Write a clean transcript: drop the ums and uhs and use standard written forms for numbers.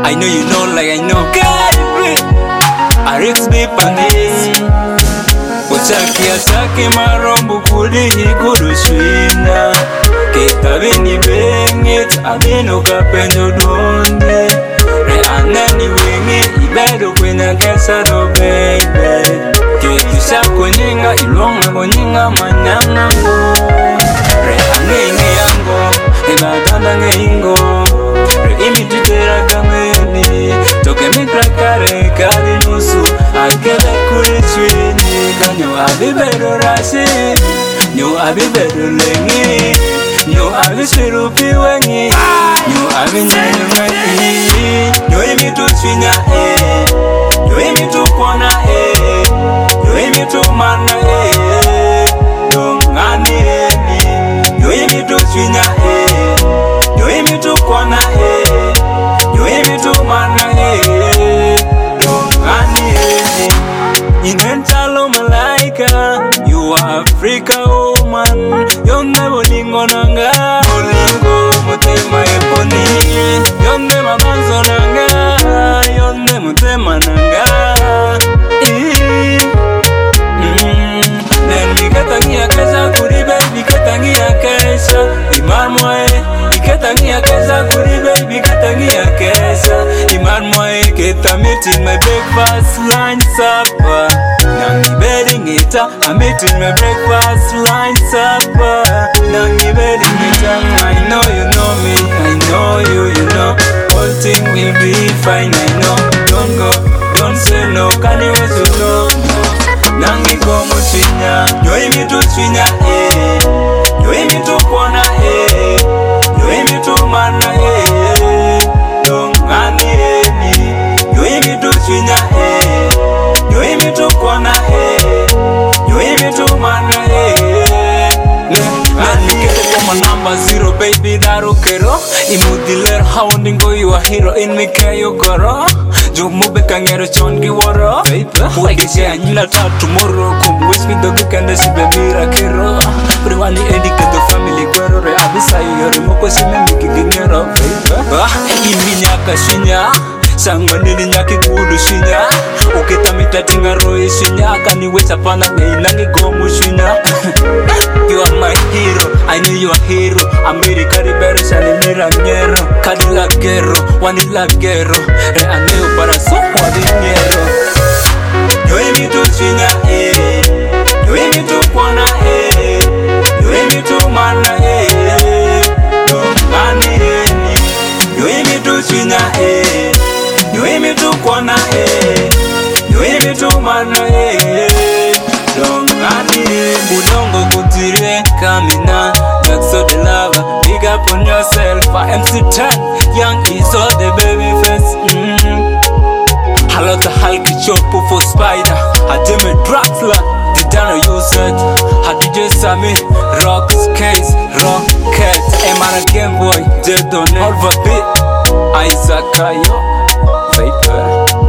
I know you know like I know. Arix be panis. Uchakia sake marombu kudi hikudu shwina. Kita bini bengit abino kapenjo donde. Re anani wengi ibedo kwenya kesa do baby. Kisha kunyinga ilonga kunyinga manyanga ngo. Re anenge yango ibadana ngeingo. Re imititera kameni toke mikrakare kari nusu akele kuri chwini. Nyo abibedo rasi nyo abibedo lengi nyo abisirupi wengi nyo abinyanyumati nyo imitu chwinya nyo imitu kona nyo imitu mana dongani nyo imitu chwinya nyo imitu kona nyo imitu mana dongani inentalo malaika. You are Africa woman. Yonde bolingo nanga bolingo mutema eponi. Yonde mabanzo nanga yonde mutema nanga. Nen bikatangia kesa kuri baby katangia kesa. Imar moe bikatangia kesa kuri baby katangia kesa. Imar moe keta meeting my breakfast lunch supper. Nangi bedding it up, I'm eating my breakfast, lunch, supper. Nangi bedding it up, I know you know me, I know you know. All things will be fine, I know. Don't go, don't say no, can you wait to know? Nangi go mushinya, yo imi tu chinya, yo imi tu kona, yo imi tu mana, don't ngani, yo imi tu chinya, yo imi tu kona yo imi tu mana my number 0 baby darukero imudiler haundingo you a hero in me kayo koro jo mube kangero chongi woro wagi se anyila ta tomorrow kum wish me dogi kanda si bebira kero priwani edike the family kwero re abisa yore moko sime miki gingero iminya kashinya Sangwa nini nyaki kudu shinya Ukita mitatinga roi shinya Kani wecha pana neinangi gomu shinya You are my hero, I know you are hero Amerika ribere shani mira ngero Kadila gero, wanila gero Re aneo para sokwa di ngero Yo imi tu shinya Yo imi tu kwana Yo imi tu mana Dongani Yo imi tu shinya yo imi tu kona yo imi tu mana dongani budongo kutire kamina Jackso the lover, big up on yourself. MC10, young is all the baby face. Hello the Hulk chopu for spider. Hademe Draxler, the Dano usage. Hadije Sami, Rocks case, Rocket. Emana Game Boy, Jedone, Alpha B, Isaac Kayo. Vapor.